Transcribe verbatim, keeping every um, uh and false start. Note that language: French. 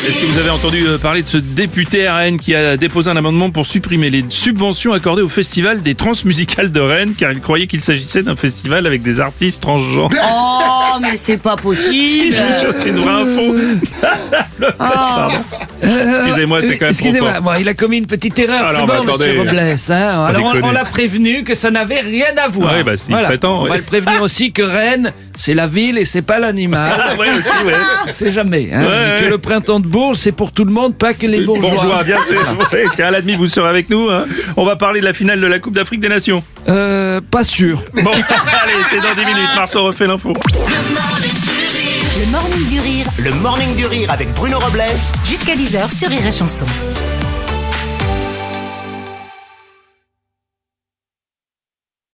Est-ce que vous avez entendu parler de ce député à Rennes qui a déposé un amendement pour supprimer les subventions accordées au festival des transmusicales de Rennes car il croyait qu'il s'agissait d'un festival avec des artistes transgenres? Oh, mais c'est pas possible. C'est une vraie info. Le fait, pardon. Excusez-moi, c'est quand même Excusez-moi, trop fort. bon, il a commis une petite erreur, Alors, c'est bah, bon, attendez. monsieur Robles. Hein. Alors, on, déconner. on l'a prévenu que ça n'avait rien à voir. Ouais, bah, s'il serait temps, On ouais. va le prévenir aussi que Rennes, c'est la ville et c'est pas l'animal. Ah, ouais, aussi, ouais. On sait jamais. Hein. Ouais, Et que ouais. le printemps de Bourges, c'est pour tout le monde, pas que les bourgeois. Bourgeois, bien sûr. Ouais, tiens, à la demi, vous serez avec nous. Hein. On va parler de la finale de la Coupe d'Afrique des Nations. Euh, pas sûr. Bon, allez, c'est dans dix minutes. Marceau refait l'info. Le morning du rire, Le morning du rire avec Bruno Robles jusqu'à dix heures sur Rire et Chanson.